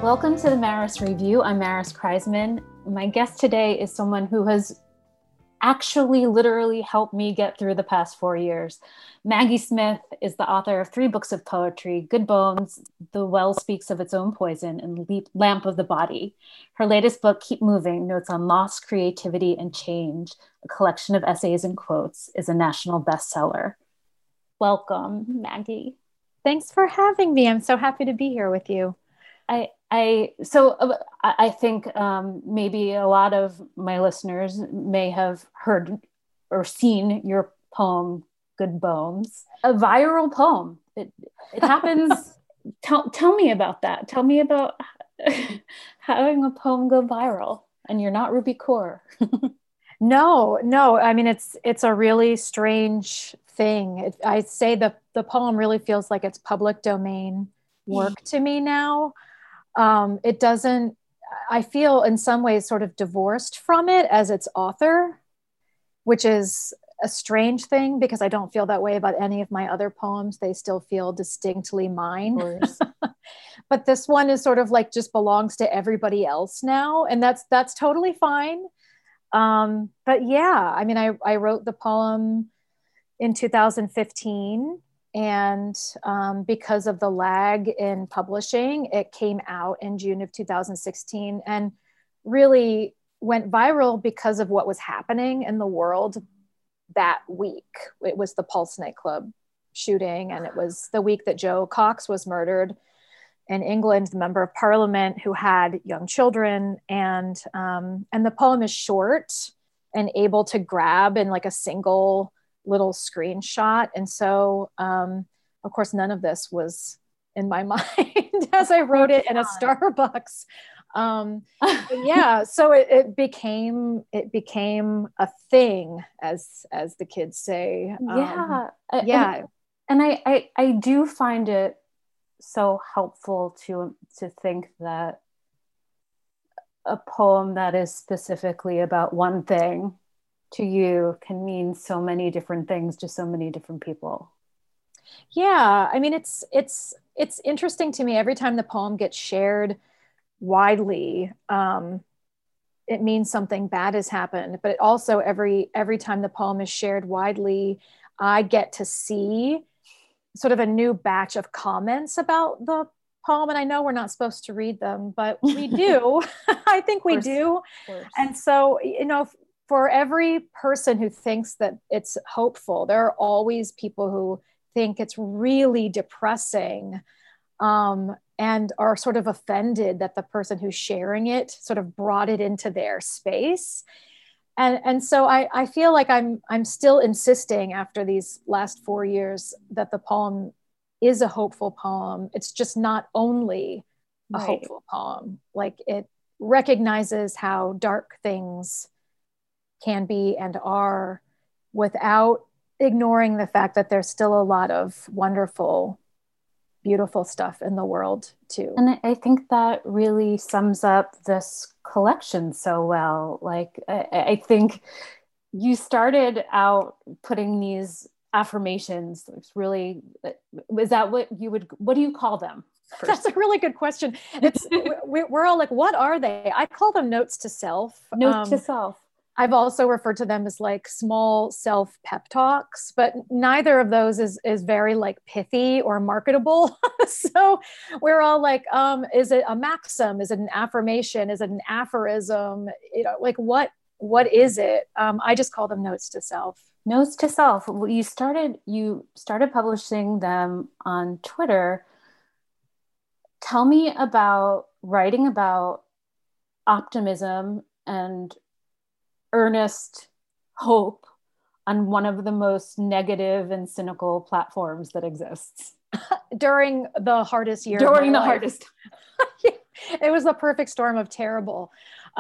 Welcome to the Maris Review. I'm Maris Kreisman. My guest today is someone who has actually literally helped me get through the past 4 years. Maggie Smith is the author of 3 books of poetry, Good Bones, The Well Speaks of Its Own Poison, and Lamp of the Body. Her latest book, Keep Moving, Notes on Loss, Creativity, and Change, a collection of essays and quotes, is a national bestseller. Welcome, Maggie. Thanks for having me. I'm so happy to be here with you. I think maybe a lot of my listeners may have heard or seen your poem, Good Bones, a viral poem. It happens. Tell me about that. Tell me about having a poem go viral, and you're not Ruby Kaur. No. I mean, it's a really strange thing. I say the poem really feels like it's public domain work to me now. It doesn't, I feel in some ways sort of divorced from it as its author, which is a strange thing because I don't feel that way about any of my other poems. They still feel distinctly mine. But this one is sort of like just belongs to everybody else now. And that's totally fine. But yeah, I mean, I wrote the poem in 2015. And because of the lag in publishing, it came out in June of 2016 and really went viral because of what was happening in the world that week. It was the Pulse nightclub shooting, and it was the week that Jo Cox was murdered in England, the member of parliament who had young children. And the poem is short and able to grab in like a single little screenshot. And so, of course, none of this was in my mind as I wrote it in a Starbucks. Yeah, so it became a thing, as the kids say. Yeah. And I do find it so helpful to think that a poem that is specifically about one thing to you can mean so many different things to so many different people. Yeah, I mean, it's interesting to me every time the poem gets shared widely. It means something bad has happened, but also every time the poem is shared widely, I get to see sort of a new batch of comments about the poem. And I know we're not supposed to read them, but we do. I think we do. And so, for every person who thinks that it's hopeful, there are always people who think it's really depressing, and are sort of offended that the person who's sharing it sort of brought it into their space. And so I feel like I'm still insisting after these last 4 years that the poem is a hopeful poem. It's just not only a hopeful poem. Like, it recognizes how dark things can be and are, without ignoring the fact that there's still a lot of wonderful, beautiful stuff in the world too. And I think that really sums up this collection so well. Like, I think you started out putting these affirmations. It's really, is that what do you call them? First? That's a really good question. We're all like, what are they? I call them notes to self. Notes to self. I've also referred to them as like small self pep talks, but neither of those is very like pithy or marketable. So we're all like, is it a maxim? Is it an affirmation? Is it an aphorism? Like what is it? I just call them notes to self. Notes to self. Well, you started publishing them on Twitter. Tell me about writing about optimism and earnest hope on one of the most negative and cynical platforms that exists. During the hardest year. Hardest. It was the perfect storm of terrible.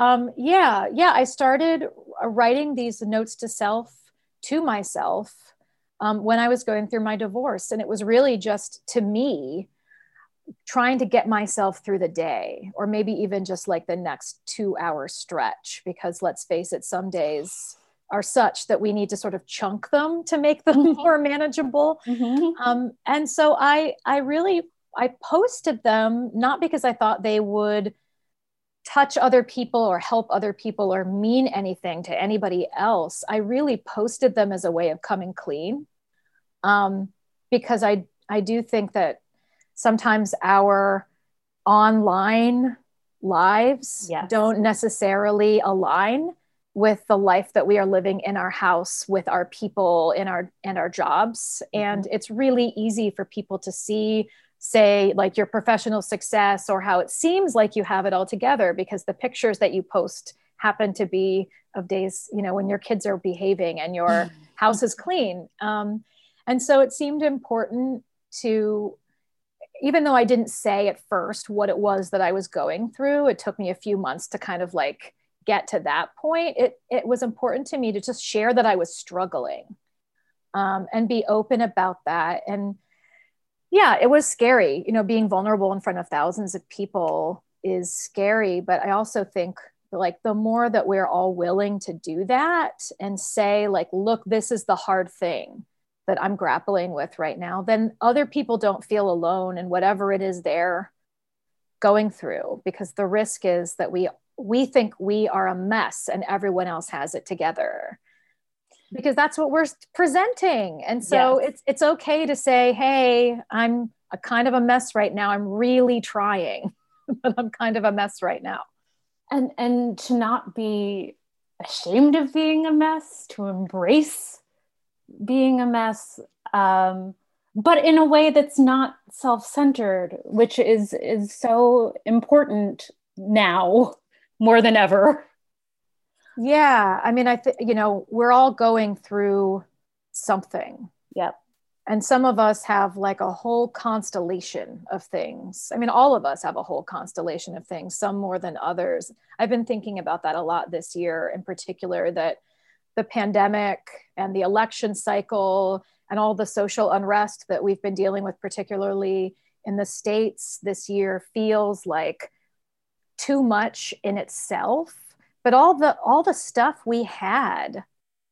I started writing these notes to self to myself when I was going through my divorce. And it was really just, to me, trying to get myself through the day, or maybe even just like the next 2-hour stretch, because let's face it, some days are such that we need to sort of chunk them to make them more manageable. And so I really I posted them not because I thought they would touch other people or help other people or mean anything to anybody else. I really posted them as a way of coming clean, because I do think that sometimes our online lives don't necessarily align with the life that we are living in our house with our people in our jobs. And it's really easy for people to see, say, like your professional success or how it seems like you have it all together, because the pictures that you post happen to be of days, when your kids are behaving and your house is clean. And so it seemed important to, even though I didn't say at first what it was that I was going through, it took me a few months to kind of like get to that point. It was important to me to just share that I was struggling, and be open about that. And yeah, it was scary. Being vulnerable in front of thousands of people is scary, but I also think like the more that we're all willing to do that and say like, look, this is the hard thing that I'm grappling with right now, then other people don't feel alone in whatever it is they're going through, because the risk is that we think we are a mess and everyone else has it together, because that's what we're presenting. And so it's okay to say, hey, I'm a kind of a mess right now. I'm really trying, but I'm kind of a mess right now. And to not be ashamed of being a mess, to embrace being a mess, but in a way that's not self-centered, which is so important now more than ever. Yeah. I mean, we're all going through something. Yep. And some of us have like a whole constellation of things. I mean, all of us have a whole constellation of things, some more than others. I've been thinking about that a lot this year, in particular, that the pandemic and the election cycle and all the social unrest that we've been dealing with, particularly in the States this year, feels like too much in itself. But all the stuff we had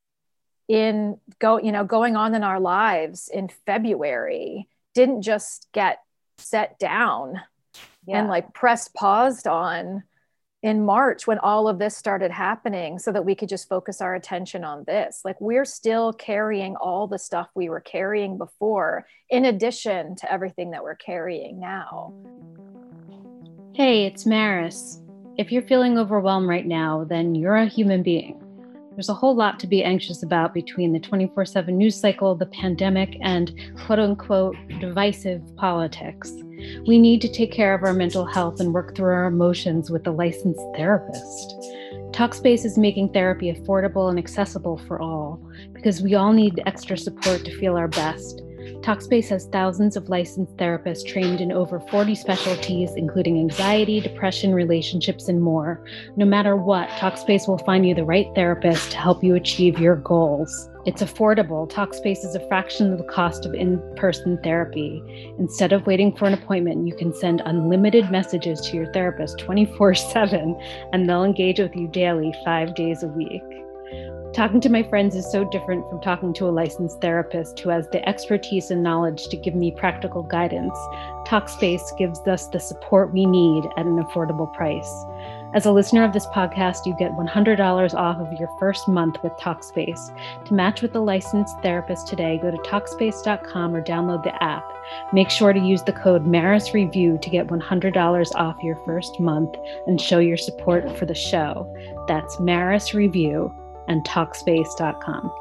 going on in our lives in February didn't just get set down and like pressed paused on in March when all of this started happening, so that we could just focus our attention on this. Like, we're still carrying all the stuff we were carrying before, in addition to everything that we're carrying now. Hey, it's Maris. If you're feeling overwhelmed right now, then you're a human being. There's a whole lot to be anxious about between the 24/7 news cycle, the pandemic, and quote-unquote divisive politics. We need to take care of our mental health and work through our emotions with a licensed therapist. Talkspace is making therapy affordable and accessible for all, because we all need extra support to feel our best. Talkspace has thousands of licensed therapists trained in over 40 specialties, including anxiety, depression, relationships, and more. No matter what, Talkspace will find you the right therapist to help you achieve your goals. It's affordable. Talkspace is a fraction of the cost of in-person therapy. Instead of waiting for an appointment, you can send unlimited messages to your therapist 24/7, and they'll engage with you daily, 5 days a week. Talking to my friends is so different from talking to a licensed therapist who has the expertise and knowledge to give me practical guidance. Talkspace gives us the support we need at an affordable price. As a listener of this podcast, you get $100 off of your first month with Talkspace. To match with a licensed therapist today, go to Talkspace.com or download the app. Make sure to use the code MarisReview to get $100 off your first month and show your support for the show. That's MarisReview and Talkspace.com.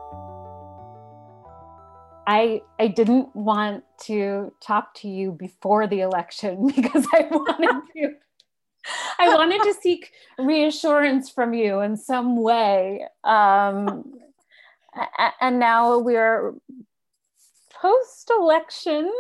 I didn't want to talk to you before the election because I wanted to seek reassurance from you in some way. And now we're post-election.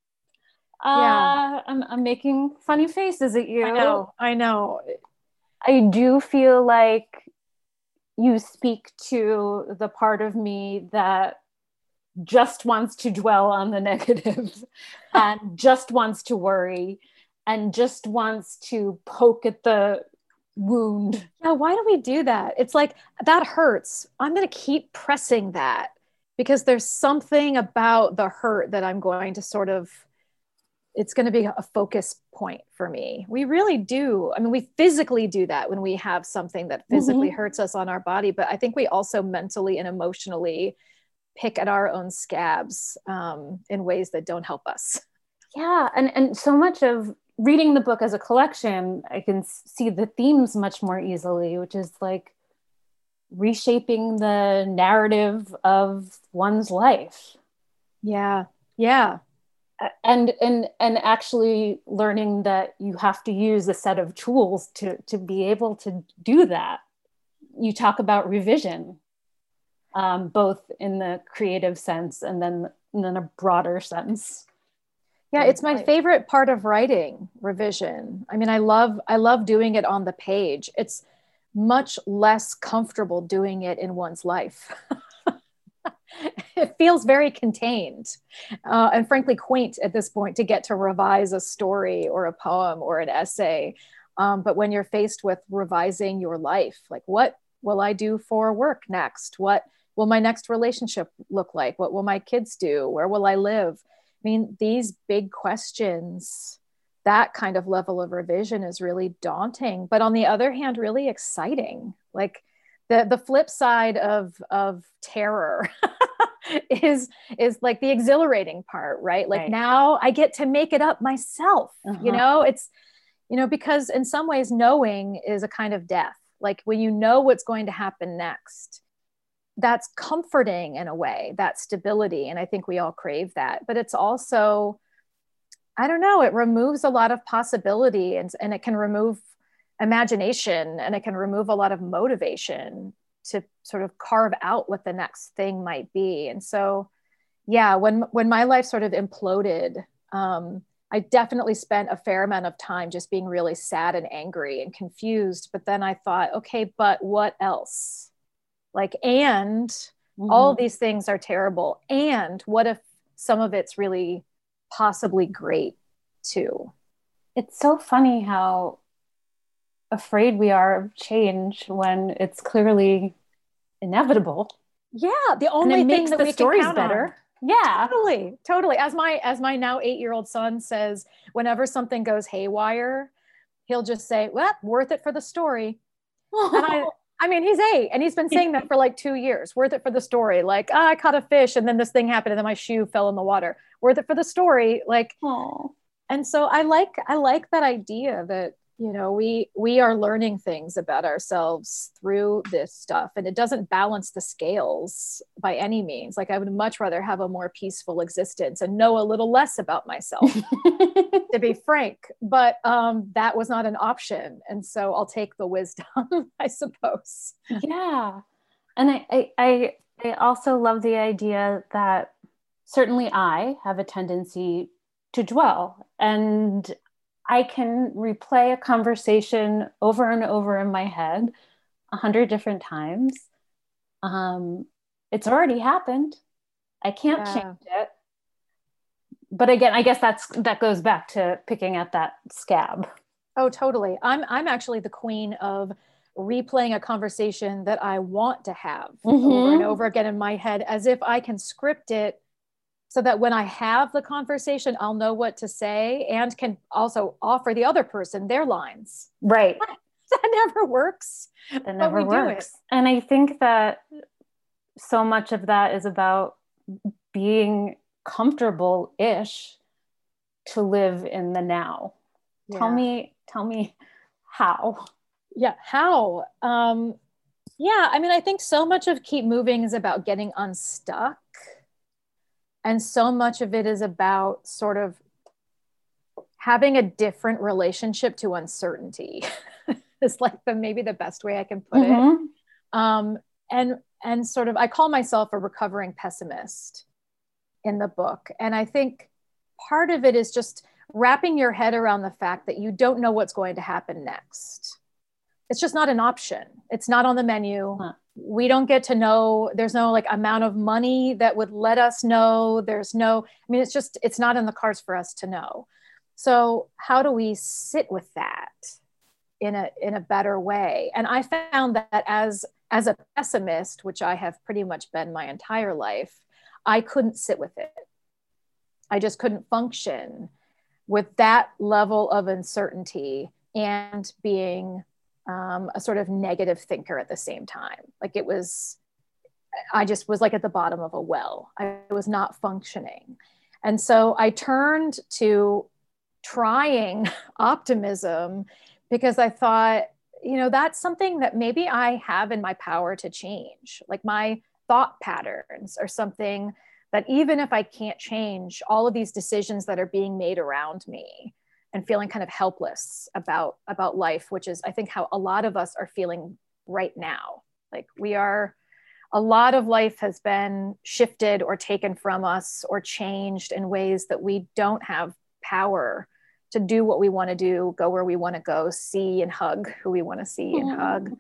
I'm making funny faces at you. I know. I do feel like you speak to the part of me that just wants to dwell on the negative and just wants to worry and just wants to poke at the wound. Yeah, why do we do that? It's like, that hurts. I'm going to keep pressing that because there's something about the hurt that I'm going to sort of it's going to be a focus point for me. We really do. I mean, we physically do that when we have something that physically hurts us on our body, but I think we also mentally and emotionally pick at our own scabs in ways that don't help us. Yeah. And so much of reading the book as a collection, I can see the themes much more easily, which is like reshaping the narrative of one's life. Yeah. Yeah. And actually learning that you have to use a set of tools to be able to do that. You talk about revision, both in the creative sense and then in a broader sense. Yeah, it's my favorite part of writing, revision. I mean, I love doing it on the page. It's much less comfortable doing it in one's life. It feels very contained and frankly quaint at this point to get to revise a story or a poem or an essay. But when you're faced with revising your life, like what will I do for work next? What will my next relationship look like? What will my kids do? Where will I live? I mean, these big questions, that kind of level of revision is really daunting, but on the other hand, really exciting. Like the flip side of terror is like the exhilarating part, right? Like now I get to make it up myself, you know, it's, you know, because in some ways knowing is a kind of death. Like when you know what's going to happen next, that's comforting in a way, that stability. And I think we all crave that, but it's also, I don't know, it removes a lot of possibility and it can remove imagination and it can remove a lot of motivation to sort of carve out what the next thing might be. And so, yeah, when my life sort of imploded, I definitely spent a fair amount of time just being really sad and angry and confused. But then I thought, okay, but what else? Like, and all of these things are terrible. And what if some of it's really possibly great too? It's so funny how afraid we are of change when it's clearly inevitable. Yeah, the only thing that we can count better. On. Yeah, totally. As my now 8-year-old son says, whenever something goes haywire, he'll just say, "Well, worth it for the story." And I mean, he's 8 and he's been saying that for like 2 years. Worth it for the story. Like, I caught a fish and then this thing happened and then my shoe fell in the water. Worth it for the story. Like, and so I like that idea that, you know, we are learning things about ourselves through this stuff, and it doesn't balance the scales by any means. Like I would much rather have a more peaceful existence and know a little less about myself, to be frank, but that was not an option. And so I'll take the wisdom, I suppose. Yeah. And I also love the idea that certainly I have a tendency to dwell, and I can replay a conversation over and over in my head 100 different times. It's already happened. I can't change it. But again, I guess that goes back to picking at that scab. Oh, totally. I'm actually the queen of replaying a conversation that I want to have over and over again in my head, as if I can script it so that when I have the conversation, I'll know what to say and can also offer the other person their lines. Right. That never works. That never works. And I think that so much of that is about being comfortable-ish to live in the now. Yeah. Tell me how. Yeah, how? Yeah, I mean, I think so much of Keep Moving is about getting unstuck. And so much of it is about sort of having a different relationship to uncertainty. It's like maybe the best way I can put it. And sort of, I call myself a recovering pessimist in the book. And I think part of it is just wrapping your head around the fact that you don't know what's going to happen next. It's just not an option. It's not on the menu. We don't get to know. There's no like amount of money that would let us know. There's no, I mean, it's not in the cards for us to know. So how do we sit with that in a better way? And I found that as a pessimist, which I have pretty much been my entire life, I couldn't sit with it. I just couldn't function with that level of uncertainty and being a sort of negative thinker at the same time. Like I just was like at the bottom of a well. I was not functioning. And so I turned to trying optimism because I thought, that's something that maybe I have in my power to change. Like my thought patterns are something that even if I can't change all of these decisions that are being made around me and feeling kind of helpless about life, which is, I think, how a lot of us are feeling right now. Like a lot of life has been shifted or taken from us or changed in ways that we don't have power to do what we want to do, go where we want to go, see and hug who we want to see and hug.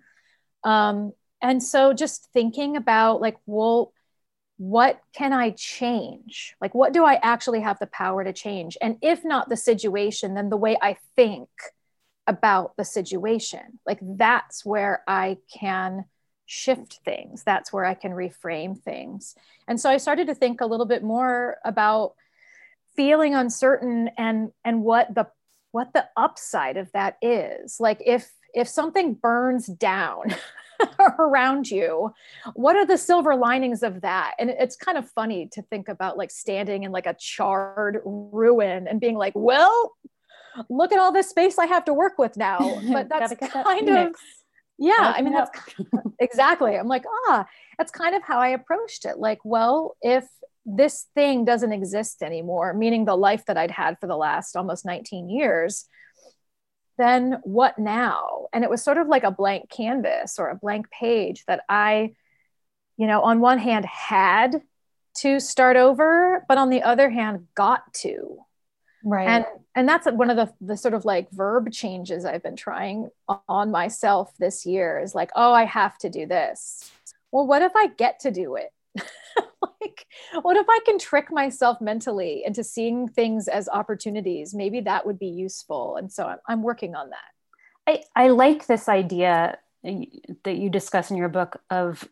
And so just thinking about like, well, what can I change? Like, what do I actually have the power to change? And if not the situation, then the way I think about the situation. Like, that's where I can shift things. That's where I can reframe things. And so I started to think a little bit more about feeling uncertain and what the upside of that is. Like, if something burns down around you, what are the silver linings of that? And it's kind of funny to think about like standing in like a charred ruin and being like, well, look at all this space I have to work with now. But that's kind of, yeah, I mean, that's exactly. I'm like, that's kind of how I approached it. Like, well, if this thing doesn't exist anymore, meaning the life that I'd had for the last almost 19 years, then what now? And it was sort of like a blank canvas or a blank page that I, on one hand had to start over, but on the other hand, got to. Right. And that's one of the sort of like verb changes I've been trying on myself this year is like, oh, I have to do this. Well, what if I get to do it? Like, what if I can trick myself mentally into seeing things as opportunities? Maybe that would be useful. And so I'm working on that. I like this idea that you discuss in your book of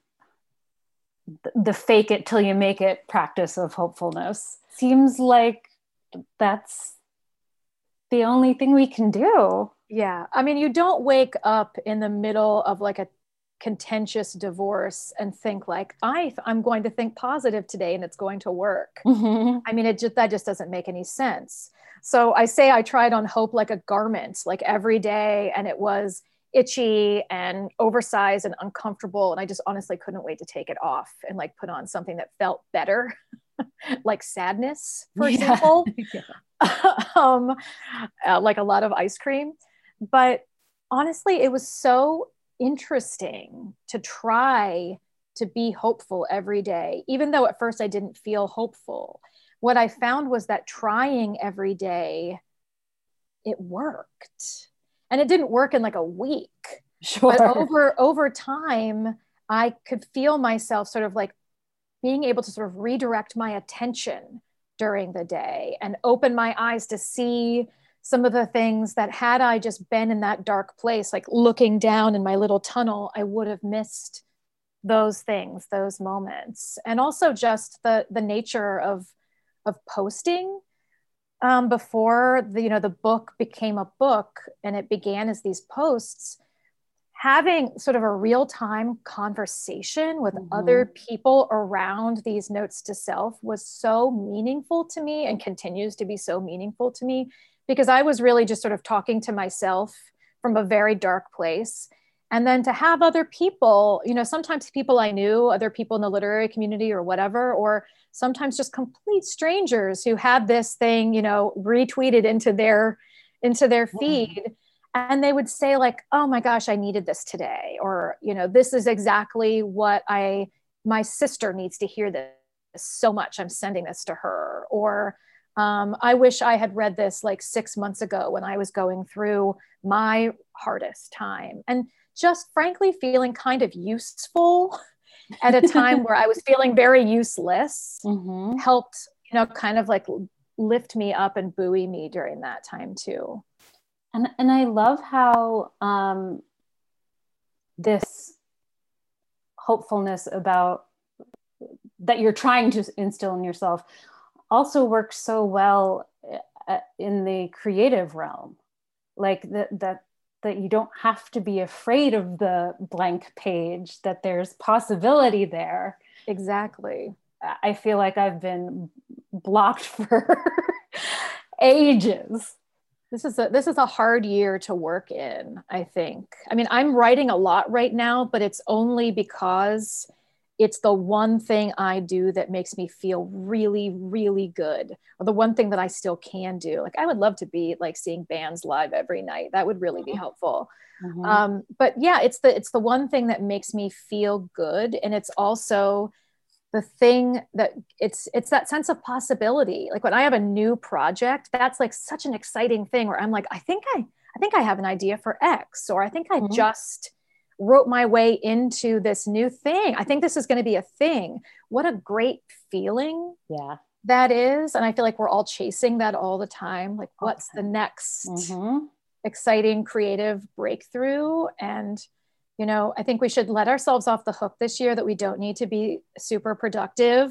the fake it till you make it practice of hopefulness. Seems like that's the only thing we can do. Yeah. I mean, you don't wake up in the middle of like a contentious divorce and think like, I'm going to think positive today and it's going to work. Mm-hmm. I mean, that just doesn't make any sense. So I say I tried on hope like a garment, like every day, and it was itchy and oversized and uncomfortable. And I just honestly couldn't wait to take it off and like put on something that felt better, like sadness, for example, like a lot of ice cream. But honestly, it was so interesting to try to be hopeful every day, even though at first I didn't feel hopeful. What I found was that trying every day, it worked. And it didn't work in like a week. Sure. But over time, I could feel myself sort of like being able to sort of redirect my attention during the day and open my eyes to see some of the things that had I just been in that dark place, like looking down in my little tunnel, I would have missed those things, those moments. And also just the nature of posting before the book became a book and it began as these posts, having sort of a real-time conversation with other people around these notes to self was so meaningful to me and continues to be so meaningful to me, because I was really just sort of talking to myself from a very dark place. And then to have other people, sometimes people I knew, other people in the literary community or whatever, or sometimes just complete strangers who had this thing, retweeted into their feed. And they would say like, oh my gosh, I needed this today. Or, this is exactly what my sister needs to hear this so much. I'm sending this to her. Or I wish I had read this like 6 months ago when I was going through my hardest time. And just frankly feeling kind of useful at a time where I was feeling very useless helped, kind of like lift me up and buoy me during that time too. And I love how this hopefulness about that you're trying to instill in yourself also works so well in the creative realm, like that you don't have to be afraid of the blank page, that there's possibility there. Exactly. I feel like I've been blocked for ages. This is a hard year to work in, I think. I mean, I'm writing a lot right now, but it's only because it's the one thing I do that makes me feel really, really good, or the one thing that I still can do. Like, I would love to be like seeing bands live every night. That would really be helpful. But yeah, it's the one thing that makes me feel good. And it's also the thing that it's that sense of possibility. Like when I have a new project, that's like such an exciting thing where I'm like, I think I have an idea for X, or I think I just wrote my way into this new thing. I think this is going to be a thing. What a great feeling that is. And I feel like we're all chasing that all the time. Like, what's the next exciting creative breakthrough? And I think we should let ourselves off the hook this year that we don't need to be super productive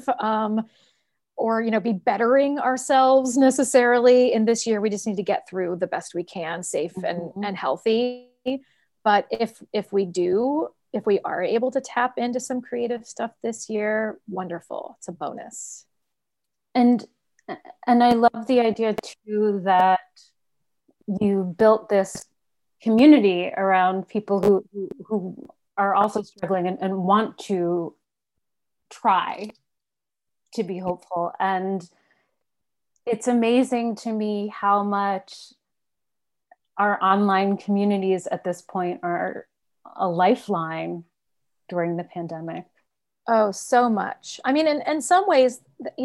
or, be bettering ourselves necessarily in this year. We just need to get through the best we can, safe and healthy. But if we are able to tap into some creative stuff this year, wonderful. It's a bonus. And I love the idea too that you built this community around people who are also struggling and want to try to be hopeful. And it's amazing to me how much our online communities at this point are a lifeline during the pandemic. Oh, so much. I mean, in some ways,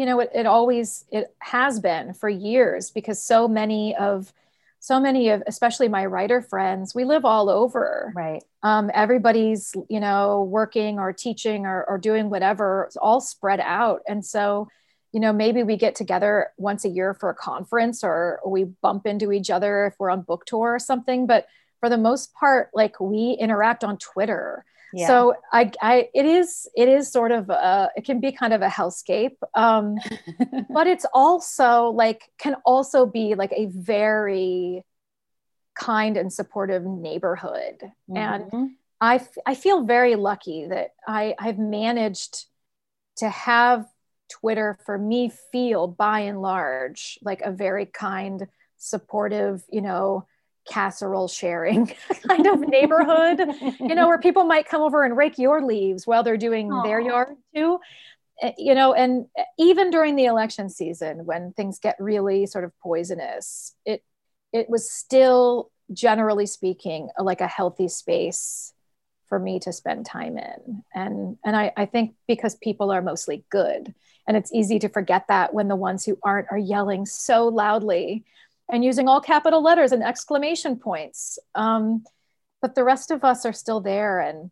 it has been for years, because so many of especially my writer friends, we live all over. Right. Everybody's, working or teaching or doing whatever. It's all spread out. And so, maybe we get together once a year for a conference, or we bump into each other if we're on book tour or something. But for the most part, like, we interact on Twitter. Yeah. So it is sort of it can be kind of a hellscape, but it's also can also be like a very kind and supportive neighborhood. And I feel very lucky that I've managed to have Twitter, for me, feel by and large like a very kind, supportive, casserole sharing kind of neighborhood, where people might come over and rake your leaves while they're doing their yard too, and even during the election season, when things get really sort of poisonous, it was still, generally speaking, like a healthy space for me to spend time in. And I think because people are mostly good, and it's easy to forget that when the ones who aren't are yelling so loudly and using all capital letters and exclamation points. But the rest of us are still there. And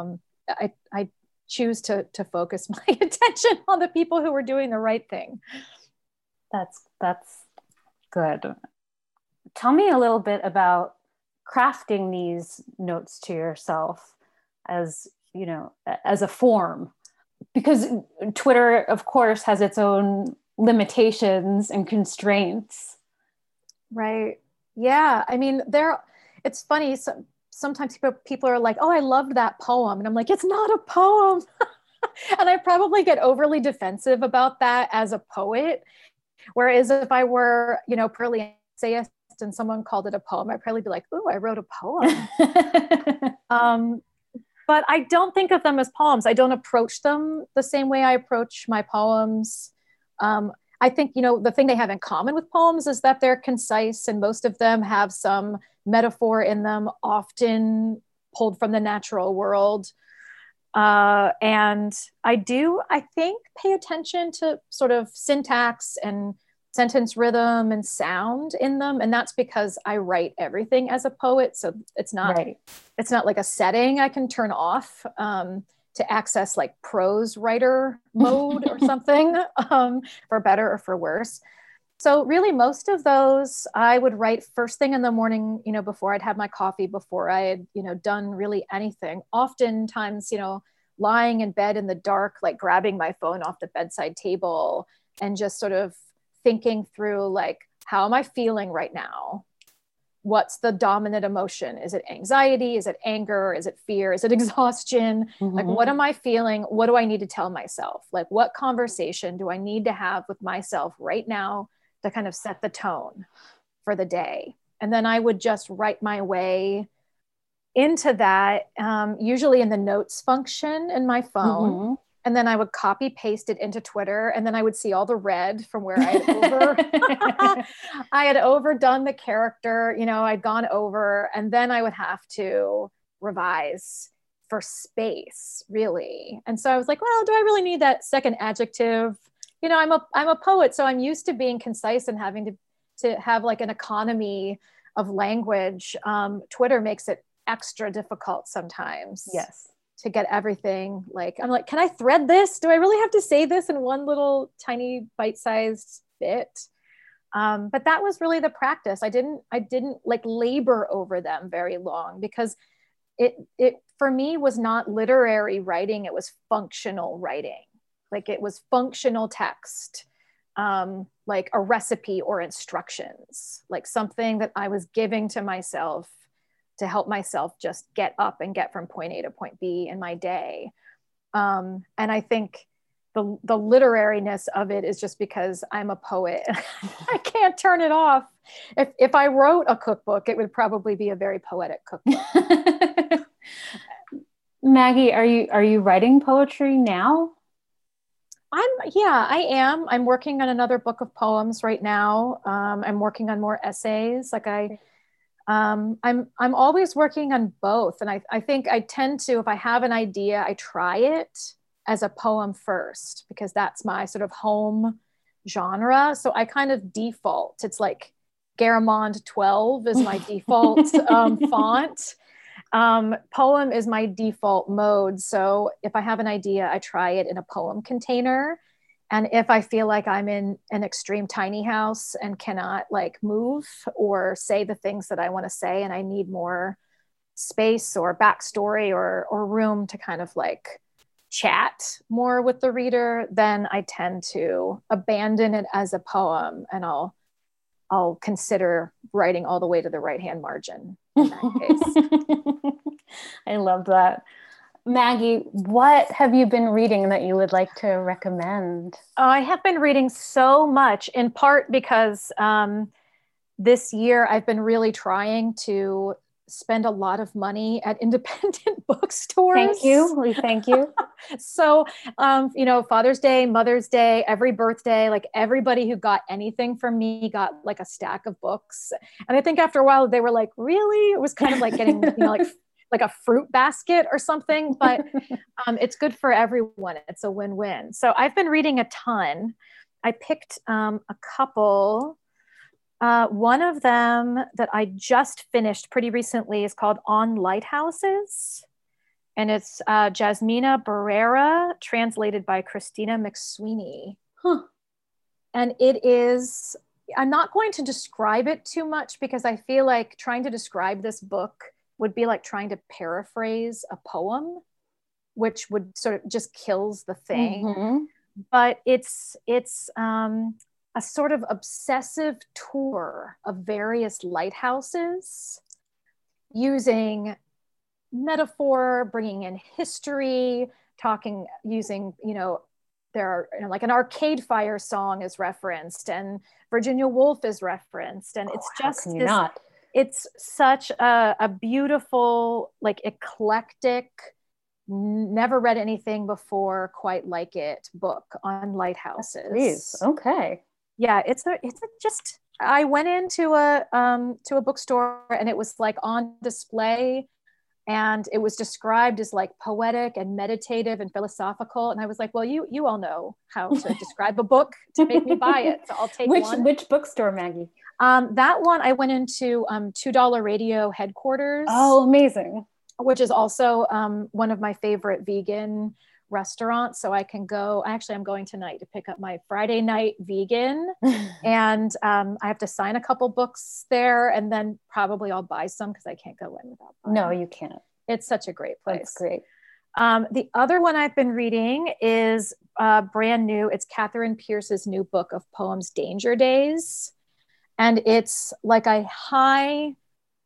I choose to focus my attention on the people who are doing the right thing. That's good. Tell me a little bit about crafting these notes to yourself as a form, because Twitter, of course, has its own limitations and constraints. Right. Yeah. I mean, it's funny. Sometimes people are like, oh, I loved that poem. And I'm like, it's not a poem. And I probably get overly defensive about that as a poet. Whereas if I were, purely essayist and someone called it a poem, I'd probably be like, oh, I wrote a poem. But I don't think of them as poems. I don't approach them the same way I approach my poems. I think, the thing they have in common with poems is that they're concise, and most of them have some metaphor in them, often pulled from the natural world. And I think, pay attention to sort of syntax and sentence rhythm and sound in them. And that's because I write everything as a poet. So it's not like a setting I can turn off to access like prose writer mode or something, for better or for worse. So really, most of those I would write first thing in the morning, before I'd had my coffee, before I had, done really anything. Oftentimes, lying in bed in the dark, like grabbing my phone off the bedside table and just sort of thinking through like, how am I feeling right now? What's the dominant emotion? Is it anxiety? Is it anger? Is it fear? Is it exhaustion? Like, what am I feeling? What do I need to tell myself? Like, what conversation do I need to have with myself right now to kind of set the tone for the day? And then I would just write my way into that, usually in the notes function in my phone. And then I would copy paste it into Twitter. And then I would see all the red from where I had overdone the character, you know, I'd gone over, and then I would have to revise for space, really. And so I was like, well, do I really need that second adjective? You know, I'm a poet, so I'm used to being concise and having to have like an economy of language. Twitter makes it extra difficult sometimes. Yes. To get everything, like, I'm like, can I thread this? Do I really have to say this in one little tiny bite-sized bit? But that was really the practice. I didn't like labor over them very long, because it for me was not literary writing. It was functional writing. Like, it was functional text, like a recipe or instructions, like something that I was giving to myself to help myself just get up and get from point A to point B in my day. And I think the literariness of it is just because I'm a poet. I can't turn it off. If I wrote a cookbook, it would probably be a very poetic cookbook. Maggie, are you writing poetry now? I am. I'm working on another book of poems right now. I'm working on more essays. Like I'm always working on both. And I think I tend to, if I have an idea, I try it as a poem first, because that's my sort of home genre. So I kind of default. It's like Garamond 12 is my default font. Poem is my default mode. So if I have an idea, I try it in a poem container. And if I feel like I'm in an extreme tiny house and cannot like move or say the things that I want to say, and I need more space or backstory or room to kind of like chat more with the reader, then I tend to abandon it as a poem, and I'll consider writing all the way to the right-hand margin in that case. I love that. Maggie, what have you been reading that you would like to recommend? I have been reading so much, in part because this year I've been really trying to spend a lot of money at independent bookstores. Thank you. Thank you. So, you know, Father's Day, Mother's Day, every birthday, like everybody who got anything from me got like a stack of books. And I think after a while they were like, really? It was kind of like getting, you know, like a fruit basket or something, but it's good for everyone. It's a win-win. So I've been reading a ton. I picked a couple. One of them that I just finished pretty recently is called On Lighthouses. And it's Jasmina Barrera, translated by Christina McSweeney. And it is, I'm not going to describe it too much, because I feel like trying to describe this book would be like trying to paraphrase a poem, which would sort of just kills the thing. But it's a sort of obsessive tour of various lighthouses, using metaphor, bringing in history, using, you know, there are, you know, like an Arcade Fire song is referenced, and Virginia Woolf is referenced, and it's just this, it's such a beautiful, like eclectic, never read anything before quite like it book on lighthouses. Please. Okay. Yeah, it's just, I went into a bookstore, and it was like on display, and it was described as like poetic and meditative and philosophical. And I was like, well, you all know how to describe a book to make me buy it. So I'll take one. Which bookstore, Maggie? That one I went into $2 Radio headquarters. Oh, amazing. Which is also one of my favorite vegan restaurants. So I can go, actually I'm going tonight to pick up my Friday night vegan, and I have to sign a couple books there, and then probably I'll buy some, because I can't go in without buying. No, you can't. It's such a great place. That's great. The other one I've been reading is brand new. It's Catherine Pierce's new book of poems, Danger Days. And it's like a high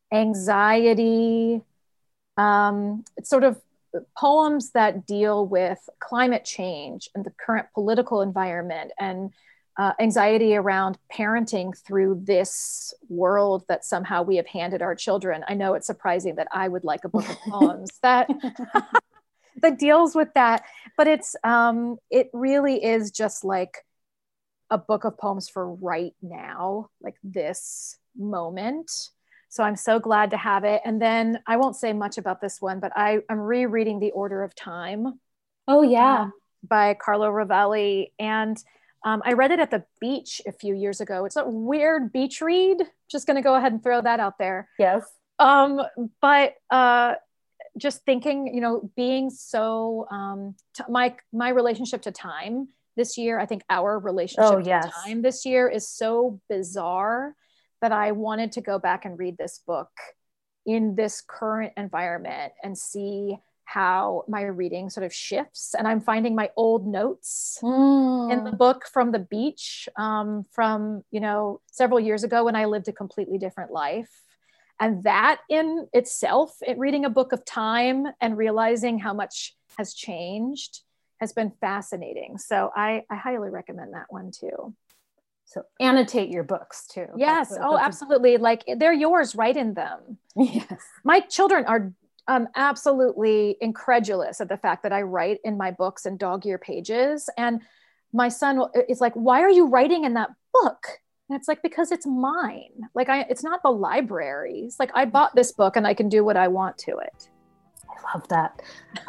anxiety, it's sort of poems that deal with climate change and the current political environment and anxiety around parenting through this world that somehow we have handed our children. I know it's surprising that I would like a book of poems that that deals with that, but it really is just like a book of poems for right now, like this moment. So I'm so glad to have it. And then I won't say much about this one, but I'm rereading The Order of Time. Oh yeah. By Carlo Rovelli. And I read it at the beach a few years ago. It's a weird beach read. Just going to go ahead and throw that out there. Yes. But just thinking, you know, being so, my relationship to time this year, I think our relationship to time this year is so bizarre that I wanted to go back and read this book in this current environment and see how my reading sort of shifts. And I'm finding my old notes in the book from the beach, from, you know, several years ago when I lived a completely different life. And that in itself, reading a book of time and realizing how much has changed has been fascinating. So I highly recommend that one too. So annotate your books too. Yes. Absolutely. Like they're yours, write in them. Yes. My children are absolutely incredulous at the fact that I write in my books in dog-ear pages. And my son is like, why are you writing in that book? And it's like, because it's mine. Like it's not the library's. Like I bought this book and I can do what I want to it. I love that.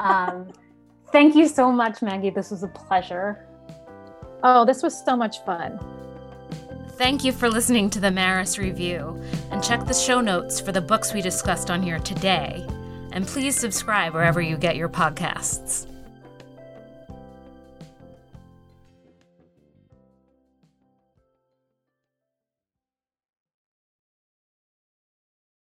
Thank you so much, Maggie. This was a pleasure. Oh, this was so much fun. Thank you for listening to the Maris Review, and check the show notes for the books we discussed on here today. And please subscribe wherever you get your podcasts.